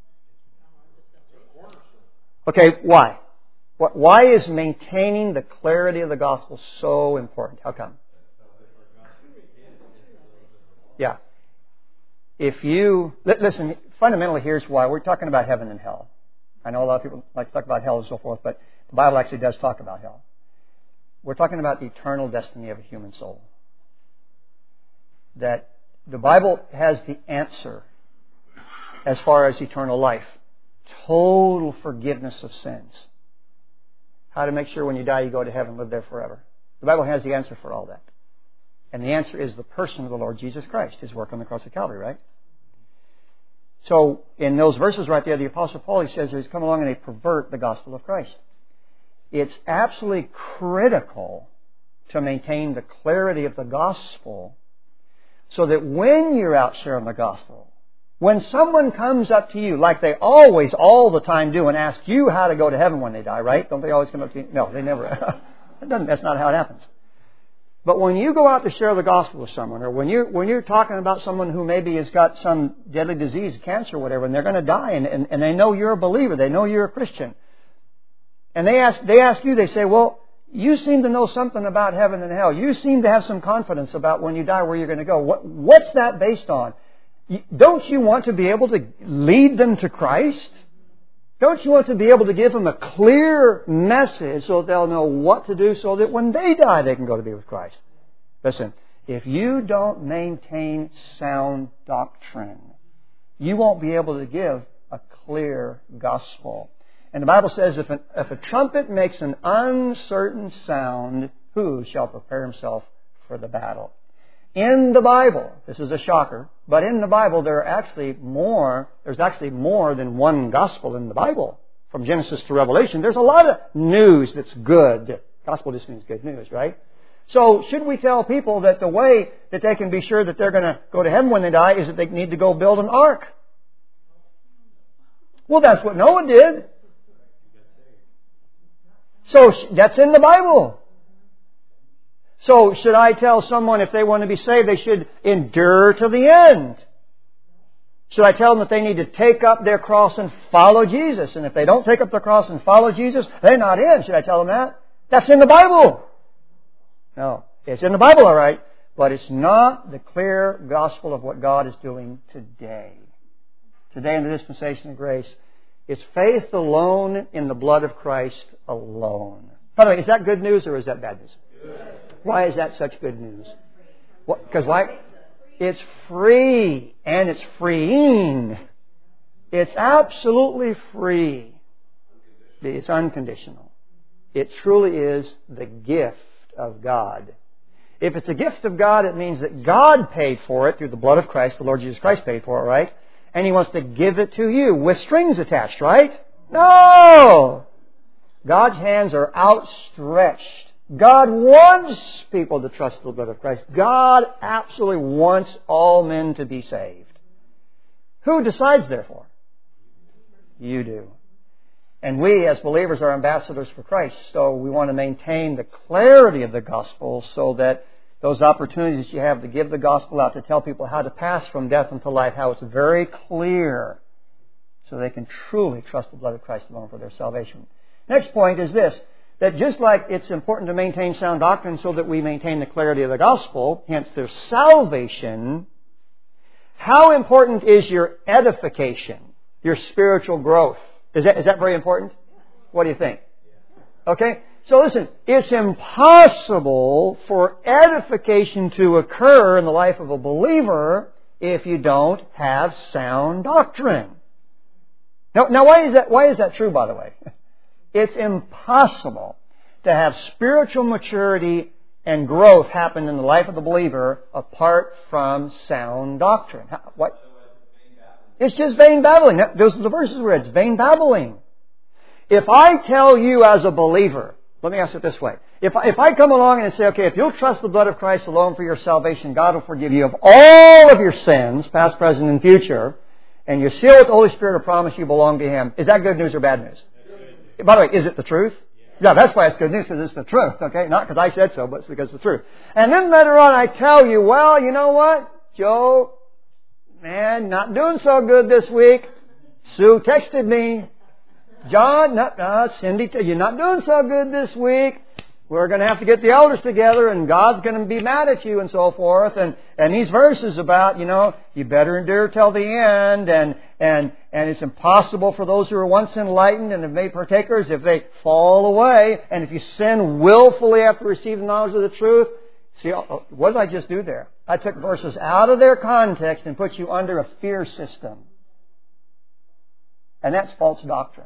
Speaker 1: Okay, why? Why is maintaining the clarity of the gospel so important? How come? Yeah. If you, listen, fundamentally here's why. We're talking about heaven and hell. I know a lot of people like to talk about hell and so forth, but the Bible actually does talk about hell. We're talking about the eternal destiny of a human soul. That the Bible has the answer as far as eternal life. Total forgiveness of sins. How to make sure when you die you go to heaven and live there forever. The Bible has the answer for all that. And the answer is the person of the Lord Jesus Christ, His work on the cross of Calvary, right? So, in those verses right there, the Apostle Paul, he says he's come along and they pervert the gospel of Christ. It's absolutely critical to maintain the clarity of the gospel so that when you're out sharing the gospel, when someone comes up to you, like they always, all the time do, and ask you how to go to heaven when they die, right? Don't they always come up to you? No, they never. That's not how it happens. But when you go out to share the gospel with someone, or when you're, when you're talking about someone who maybe has got some deadly disease, cancer or whatever, and they're going to die, and, and, and they know you're a believer, they know you're a Christian, and they ask, they ask you, they say, well, you seem to know something about heaven and hell. You seem to have some confidence about when you die where you're going to go. What, what's that based on? Don't you want to be able to lead them to Christ? Don't you want to be able to give them a clear message so that they'll know what to do so that when they die they can go to be with Christ? Listen, if you don't maintain sound doctrine, you won't be able to give a clear gospel. And the Bible says if, an, if a trumpet makes an uncertain sound, who shall prepare himself for the battle? In the Bible, this is a shocker, but in the Bible there are actually more, there's actually more than one gospel in the Bible. From Genesis to Revelation, there's a lot of news that's good. Gospel just means good news, right? So should we tell people that the way that they can be sure that they're going to go to heaven when they die is that they need to go build an ark? Well, that's what Noah did. So that's in the Bible. So should I tell someone if they want to be saved, they should endure to the end? Should I tell them that they need to take up their cross and follow Jesus? And if they don't take up their cross and follow Jesus, they're not in. Should I tell them that? That's in the Bible. No, it's in the Bible, all right, but it's not the clear gospel of what God is doing today. Today in the dispensation of grace, it's faith alone in the blood of Christ alone. By the way, is that good news or is that bad news? Good. Why is that such good news? Because why? It's free and it's freeing. It's absolutely free. It's unconditional. It truly is the gift of God. If it's a gift of God, it means that God paid for it through the blood of Christ. The Lord Jesus Christ paid for it, right? And He wants to give it to you with strings attached, right? No! God's hands are outstretched. God wants people to trust the blood of Christ. God absolutely wants all men to be saved. Who decides, therefore? You do. And we, as believers, are ambassadors for Christ. So we want to maintain the clarity of the gospel so that those opportunities you have to give the gospel out, to tell people how to pass from death into life, how it's very clear, so they can truly trust the blood of Christ alone for their salvation. Next point is this, that just like it's important to maintain sound doctrine so that we maintain the clarity of the gospel, hence their salvation, how important is your edification, your spiritual growth? Is that, is that very important? What do you think? Okay? So listen, it's impossible for edification to occur in the life of a believer if you don't have sound doctrine. Now, now why is that, why is that true, by the way? It's impossible to have spiritual maturity and growth happen in the life of the believer apart from sound doctrine. How, what? It's just vain babbling. Those are the verses where it's vain babbling. If I tell you as a believer, let me ask it this way. If, if I come along and say, okay, if you'll trust the blood of Christ alone for your salvation, God will forgive you of all of your sins, past, present, and future, and you're sealed with the Holy Spirit of promise you belong to Him. Is that good news or bad news? By the way, is it the truth? Yeah, that's why it's good news, because it's the truth, okay? Not because I said so, but it's because it's the truth. And then later on I tell you, well, you know what? Joe, man, not doing so good this week. Sue texted me. John, no, no, Cindy, you're not doing so good this week. We're going to have to get the elders together and God's going to be mad at you and so forth. And, and these verses about, you know, you better endure till the end. And, and, and it's impossible for those who are once enlightened and have made partakers if they fall away. And if you sin willfully after receiving knowledge of the truth. See, what did I just do there? I took verses out of their context and put you under a fear system. And that's false doctrine.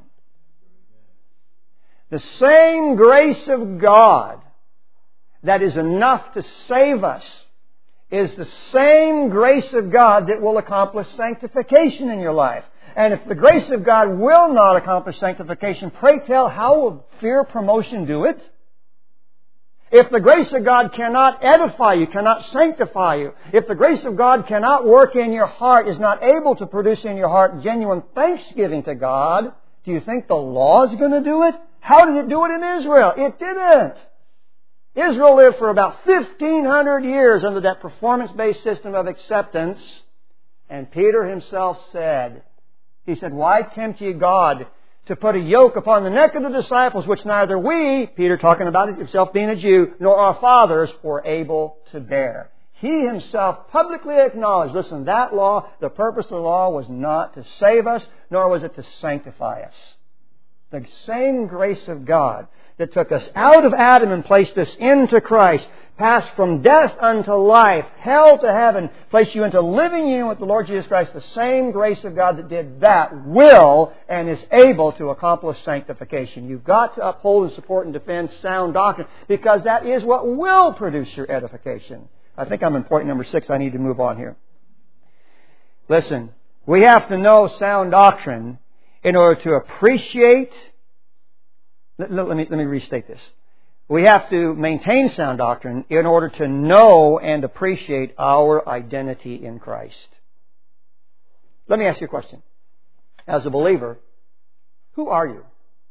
Speaker 1: The same grace of God that is enough to save us is the same grace of God that will accomplish sanctification in your life. And if the grace of God will not accomplish sanctification, pray tell, how will fear promotion do it? If the grace of God cannot edify you, cannot sanctify you, if the grace of God cannot work in your heart, is not able to produce in your heart genuine thanksgiving to God, do you think the law is going to do it? How did it do it in Israel? It didn't. Israel lived for about fifteen hundred years under that performance-based system of acceptance. And Peter himself said, he said, why tempt ye God to put a yoke upon the neck of the disciples, which neither we, Peter talking about it himself being a Jew, nor our fathers were able to bear. He himself publicly acknowledged, listen, that law, the purpose of the law was not to save us, nor was it to sanctify us. The same grace of God that took us out of Adam and placed us into Christ, passed from death unto life, hell to heaven, placed you into living union with the Lord Jesus Christ, the same grace of God that did that will and is able to accomplish sanctification. You've got to uphold and support and defend sound doctrine, because that is what will produce your edification. I think I'm in point number six. I need to move on here. Listen, we have to know sound doctrine in order to appreciate, let, let, me, let me restate this. We have to maintain sound doctrine in order to know and appreciate our identity in Christ. Let me ask you a question. As a believer, who are you?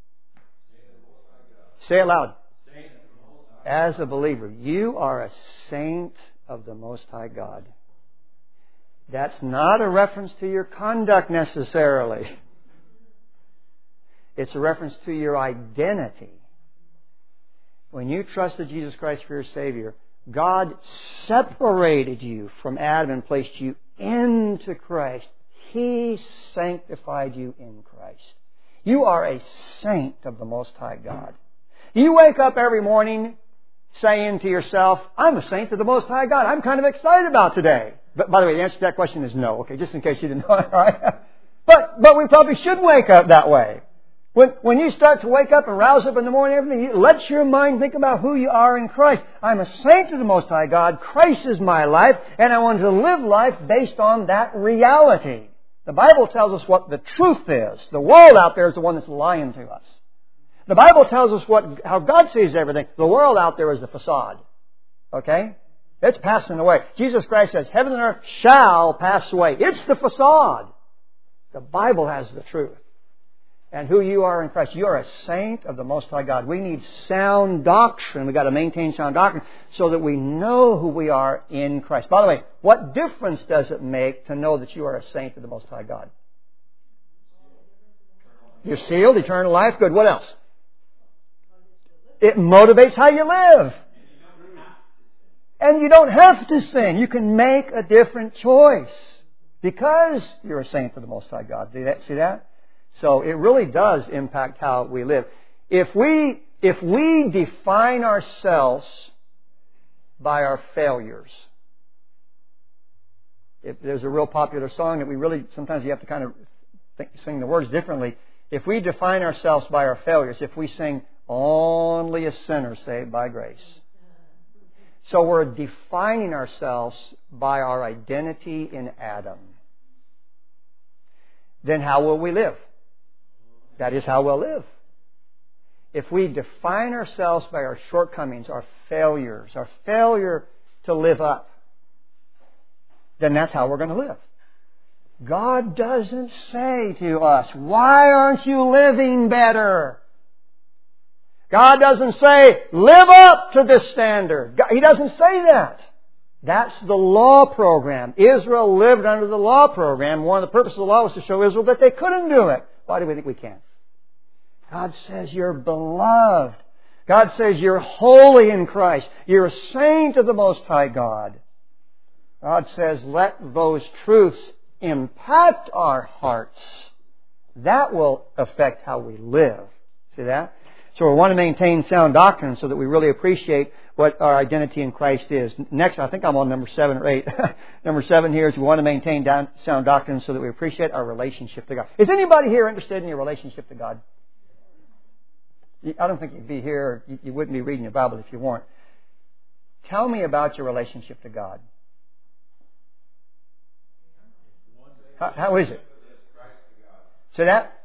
Speaker 1: Say it loud. As a believer, you are a saint of the Most High God. That's not a reference to your conduct necessarily. It's a reference to your identity. When you trusted Jesus Christ for your Savior, God separated you from Adam and placed you into Christ. He sanctified you in Christ. You are a saint of the Most High God. You wake up every morning saying to yourself, I'm a saint of the Most High God. I'm kind of excited about today. But by the way, the answer to that question is no. Okay, just in case you didn't know it, right? But, but we probably should wake up that way. When, when you start to wake up and rouse up in the morning, everything, you, let your mind think about who you are in Christ. I'm a saint of the Most High God. Christ is my life, and I want to live life based on that reality. The Bible tells us what the truth is. The world out there is the one that's lying to us. The Bible tells us what how God sees everything. The world out there is the facade. Okay? It's passing away. Jesus Christ says, heaven and earth shall pass away. It's the facade. The Bible has the truth. and who you are in Christ. You are a saint of the Most High God. We need sound doctrine. We've got to maintain sound doctrine so that we know who we are in Christ. By the way, what difference does it make to know that you are a saint of the Most High God? You're sealed, eternal life. Good. What else? It motivates how you live. And you don't have to sin. You can make a different choice because you're a saint of the Most High God. Do you see that? So it really does impact how we live. If we, if we define ourselves by our failures, if there's a real popular song that we really, sometimes you have to kind of think, sing the words differently. If we define ourselves by our failures, if we sing, only a sinner saved by grace. So we're defining ourselves by our identity in Adam. Then how will we live? That is how we'll live. If we define ourselves by our shortcomings, our failures, our failure to live up, then that's how we're going to live. God doesn't say to us, why aren't you living better? God doesn't say, live up to this standard. He doesn't say that. That's the law program. Israel lived under the law program. One of the purposes of the law was to show Israel that they couldn't do it. Why do we think we can? God says you're beloved. God says you're holy in Christ. You're a saint of the Most High God. God says let those truths impact our hearts. That will affect how we live. See that? So we want to maintain sound doctrine so that we really appreciate what our identity in Christ is. Next, I think I'm on number seven or eight. Number seven here is we want to maintain down, sound doctrine so that we appreciate our relationship to God. Is anybody here interested in your relationship to God? I don't think you'd be here. You, you wouldn't be reading your Bible if you weren't. Tell me about your relationship to God. How, how is it? So that?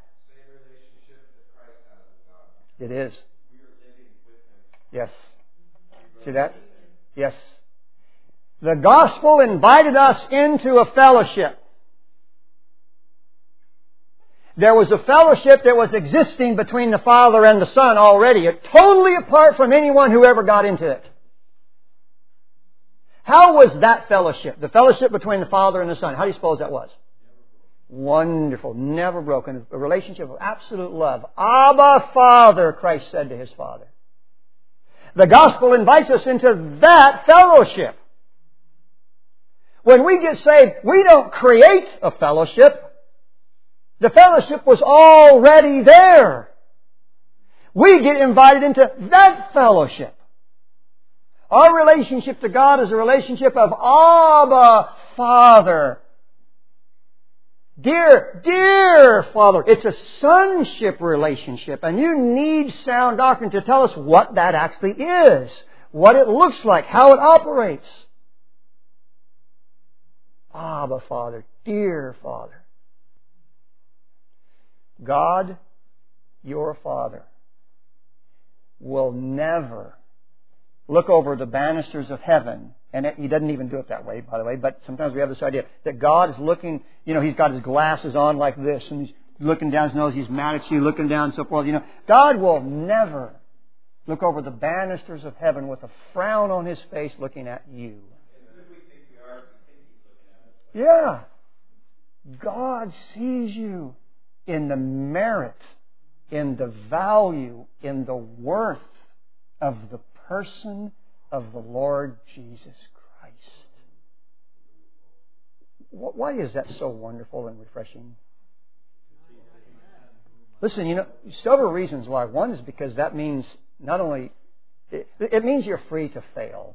Speaker 1: It is. Yes. See that? Yes. The gospel invited us into a fellowship. There was a fellowship that was existing between the Father and the Son already, totally apart from anyone who ever got into it. How was that fellowship? The fellowship between the Father and the Son. How do you suppose that was? Wonderful, never broken. A relationship of absolute love. Abba, Father, Christ said to His Father. The gospel invites us into that fellowship. When we get saved, we don't create a fellowship. The fellowship was already there. We get invited into that fellowship. Our relationship to God is a relationship of Abba, Father. Dear, dear Father, it's a sonship relationship, and you need sound doctrine to tell us what that actually is, what it looks like, how it operates. Abba, Father, dear Father. God, your Father, will never look over the banisters of heaven. And He doesn't even do it that way, by the way. But sometimes we have this idea that God is looking, you know, He's got His glasses on like this. And He's looking down His nose. He's mad at you, looking down and so forth. You know, God will never look over the banisters of heaven with a frown on His face looking at you. Yeah. God sees you in the merit, in the value, in the worth of the person of the Lord Jesus Christ. Why is that so wonderful and refreshing? Listen, you know, several reasons why. One is because that means not only, it, it means you're free to fail.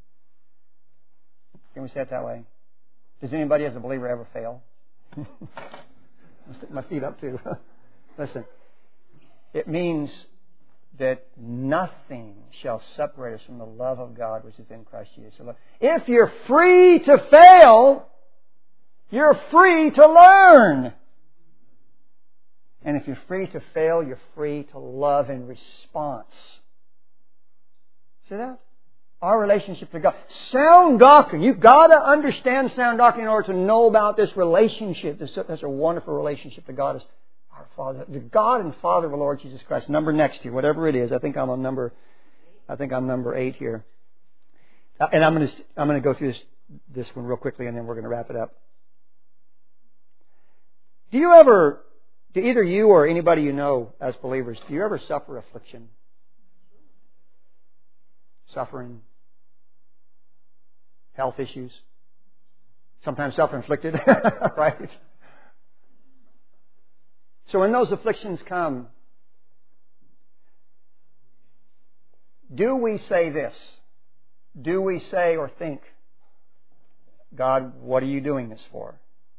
Speaker 1: Can we say it that way? Does anybody as a believer ever fail? I'll stick my feet up too. Listen, it means that nothing shall separate us from the love of God which is in Christ Jesus. If you're free to fail, you're free to learn. And if you're free to fail, you're free to love in response. See that? Our relationship to God. Sound doctrine. You've got to understand sound doctrine in order to know about this relationship. This, this is a wonderful relationship to God. Is Our Father, the God and Father of our Lord Jesus Christ. Number next here, whatever it is. I think I'm on number. I think I'm number eight here. Uh, and I'm going to I'm going to go through this this one real quickly, and then we're going to wrap it up. Do you ever, do either you or anybody you know as believers, do you ever suffer affliction? Suffering? Health issues? Sometimes self-inflicted, right? So when those afflictions come, do we say this? Do we say or think, God, what are you doing this for?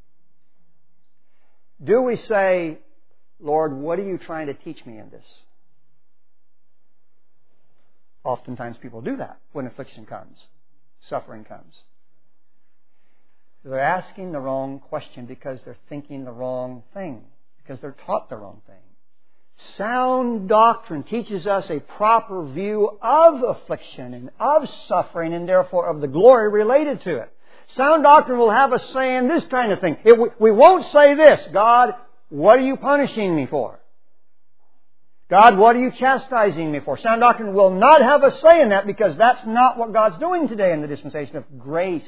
Speaker 1: Do we say, Lord, what are you trying to teach me in this? Oftentimes people do that when affliction comes, suffering comes. They're asking the wrong question because they're thinking the wrong thing, because they're taught the wrong thing. Sound doctrine teaches us a proper view of affliction and of suffering and therefore of the glory related to it. Sound doctrine will have us saying this kind of thing. It, we won't say this, God, what are you punishing me for? God, what are you chastising me for? Sound doctrine will not have us saying that because that's not what God's doing today in the dispensation of grace.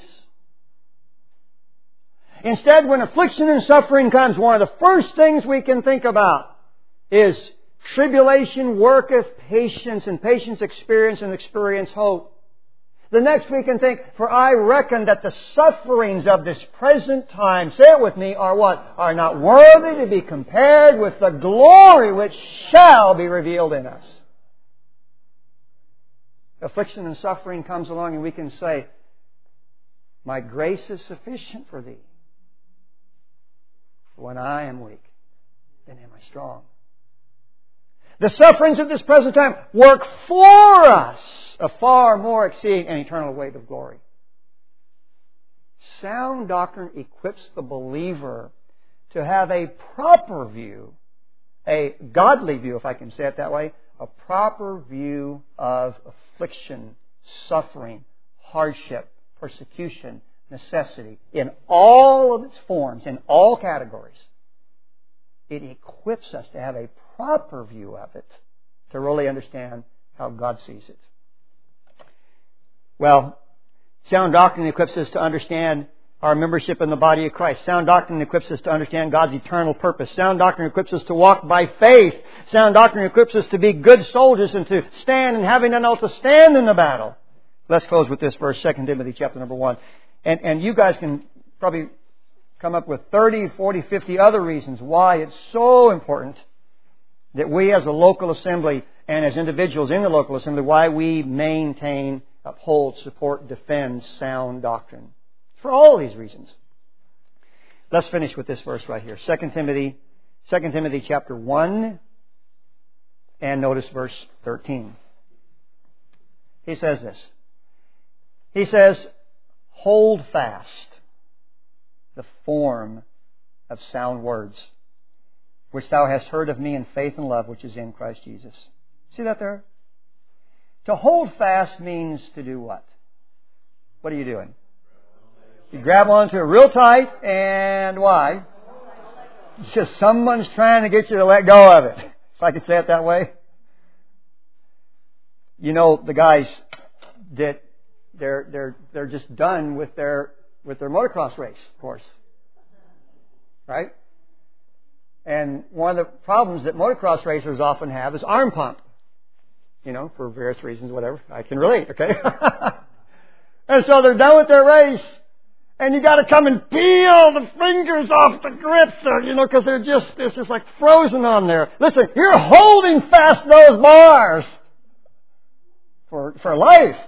Speaker 1: Instead, when affliction and suffering comes, one of the first things we can think about is tribulation worketh patience, and patience experience, and experience hope. The next we can think, for I reckon that the sufferings of this present time, say it with me, are what? Are not worthy to be compared with the glory which shall be revealed in us. Affliction and suffering comes along and we can say, my grace is sufficient for thee. When I am weak, then am I strong. The sufferings of this present time work for us a far more exceeding and eternal weight of glory. Sound doctrine equips the believer to have a proper view, a godly view, if I can say it that way, a proper view of affliction, suffering, hardship, persecution, necessity, in all of its forms, in all categories. It equips us to have a proper view of it, to really understand how God sees it. Well, sound doctrine equips us to understand our membership in the body of Christ. Sound doctrine equips us to understand God's eternal purpose. Sound doctrine equips us to walk by faith. Sound doctrine equips us to be good soldiers and to stand, and having done all, to stand in the battle. Let's close with this verse, Second Timothy chapter number one. And, and you guys can probably come up with thirty, forty, fifty other reasons why it's so important that we as a local assembly and as individuals in the local assembly, why we maintain, uphold, support, defend sound doctrine. For all these reasons. Let's finish with this verse right here. Second Timothy, Second Timothy chapter one, and notice verse thirteen. He says this. He says, hold fast the form of sound words, which thou hast heard of me in faith and love, which is in Christ Jesus. See that there? To hold fast means to do what? What are you doing? You grab onto it real tight, and why? Because someone's trying to get you to let go of it. If I could say it that way. You know, the guys that they're they're they're just done with their with their motocross race course. Right? And one of the problems that motocross racers often have is arm pump. You know, for various reasons, whatever. I can relate, okay? And so they're done with their race. And you got to come and peel the fingers off the grips there, you know, because they're just, it's just like frozen on there. Listen, you're holding fast those bars for, for life.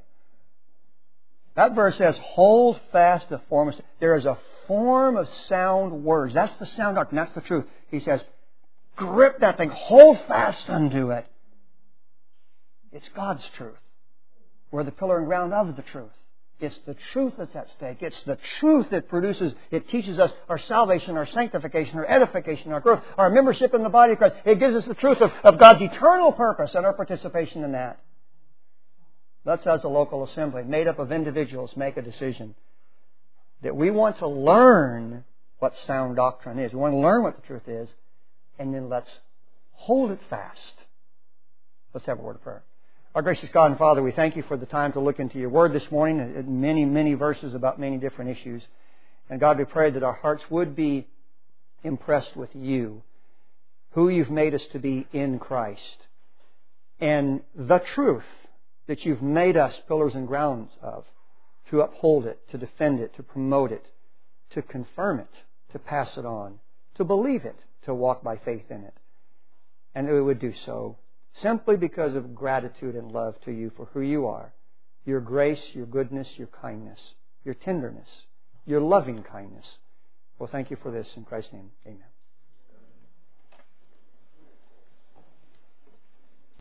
Speaker 1: That verse says, hold fast the form of, there is a form of sound words. That's the sound doctrine. That's the truth. He says, grip that thing. Hold fast unto it. It's God's truth. We're the pillar and ground of the truth. It's the truth that's at stake. It's the truth that produces, it teaches us our salvation, our sanctification, our edification, our growth, our membership in the body of Christ. It gives us the truth of, of God's eternal purpose and our participation in that. Let's, as a local assembly, made up of individuals, make a decision that we want to learn what sound doctrine is. We want to learn what the truth is. and then let's hold it fast. Let's have a word of prayer. Our gracious God and Father, we thank You for the time to look into Your Word this morning, many, many verses about many different issues. And God, we pray that our hearts would be impressed with You, who You've made us to be in Christ, and the truth that You've made us pillars and grounds of, to uphold it, to defend it, to promote it, to confirm it, to pass it on, to believe it, to walk by faith in it. And we would do so simply because of gratitude and love to You for who You are, Your grace, Your goodness, Your kindness, Your tenderness, Your loving kindness. Well, thank You for this in Christ's name. Amen.